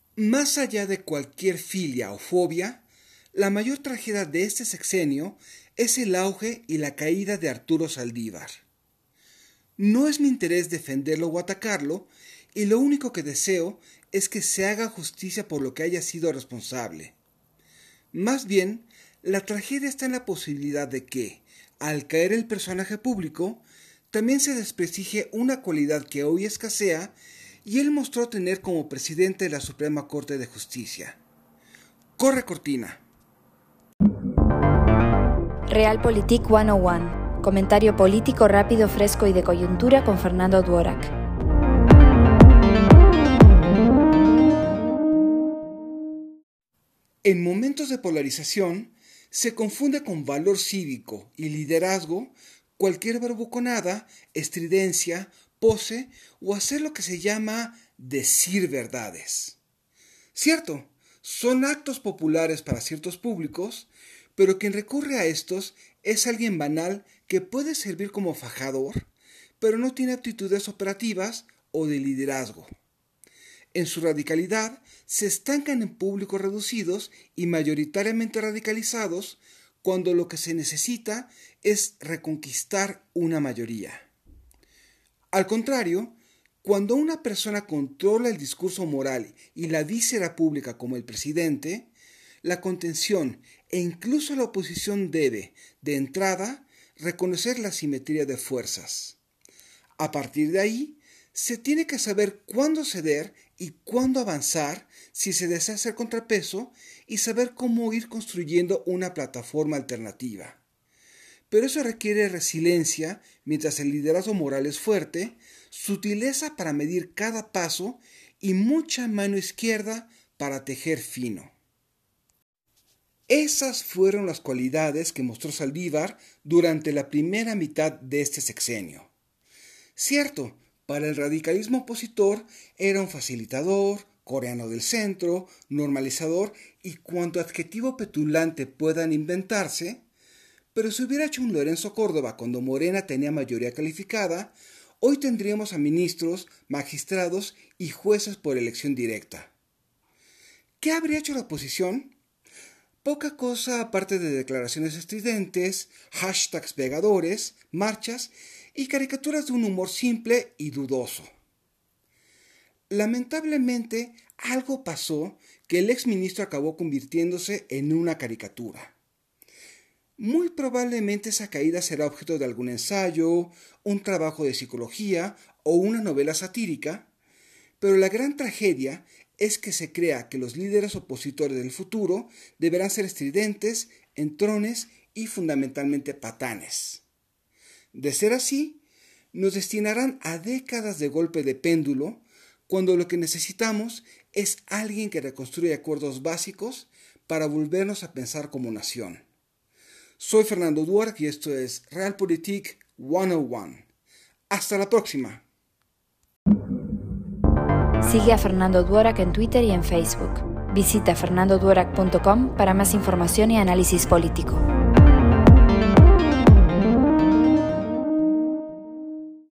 Más allá de cualquier filia o fobia, la mayor tragedia de este sexenio es el auge y la caída de Arturo Saldívar. No es mi interés defenderlo o atacarlo, y lo único que deseo es que se haga justicia por lo que haya sido responsable. Más bien, la tragedia está en la posibilidad de que, al caer el personaje público, también se desprestigie una cualidad que hoy escasea y él mostró tener como presidente de la Suprema Corte de Justicia. Corre cortina. Realpolitik 101. Comentario político rápido, fresco y de coyuntura con Fernando Dworak. En momentos de polarización, se confunde con valor cívico y liderazgo cualquier barbuconada, estridencia, pose o hacer lo que se llama decir verdades. Cierto, son actos populares para ciertos públicos, pero quien recurre a estos es alguien banal que puede servir como fajador, pero no tiene aptitudes operativas o de liderazgo. En su radicalidad, se estancan en públicos reducidos y mayoritariamente radicalizados cuando lo que se necesita es reconquistar una mayoría. Al contrario, cuando una persona controla el discurso moral y la víscera pública como el presidente, la contención e incluso la oposición debe, de entrada, reconocer la simetría de fuerzas. A partir de ahí, se tiene que saber cuándo ceder y cuándo avanzar si se desea hacer contrapeso y saber cómo ir construyendo una plataforma alternativa. Pero eso requiere resiliencia mientras el liderazgo moral es fuerte, sutileza para medir cada paso y mucha mano izquierda para tejer fino. Esas fueron las cualidades que mostró Saldívar durante la primera mitad de este sexenio. Cierto, para el radicalismo opositor era un facilitador, coreano del centro, normalizador y cuanto adjetivo petulante puedan inventarse, pero si hubiera hecho un Lorenzo Córdoba cuando Morena tenía mayoría calificada, hoy tendríamos a ministros, magistrados y jueces por elección directa. ¿Qué habría hecho la oposición? Poca cosa aparte de declaraciones estridentes, hashtags pegadores, marchas y caricaturas de un humor simple y dudoso. Lamentablemente, algo pasó que el exministro acabó convirtiéndose en una caricatura. Muy probablemente esa caída será objeto de algún ensayo, un trabajo de psicología o una novela satírica, pero la gran tragedia es que se crea que los líderes opositores del futuro deberán ser estridentes, entrones y fundamentalmente patanes. De ser así, nos destinarán a décadas de golpe de péndulo, cuando lo que necesitamos es alguien que reconstruya acuerdos básicos para volvernos a pensar como nación. Soy Fernando Dworak y esto es Realpolitik 101. Hasta la próxima. Sigue a Fernando Dworak en Twitter y en Facebook. Visita fernandodworak.com para más información y análisis político.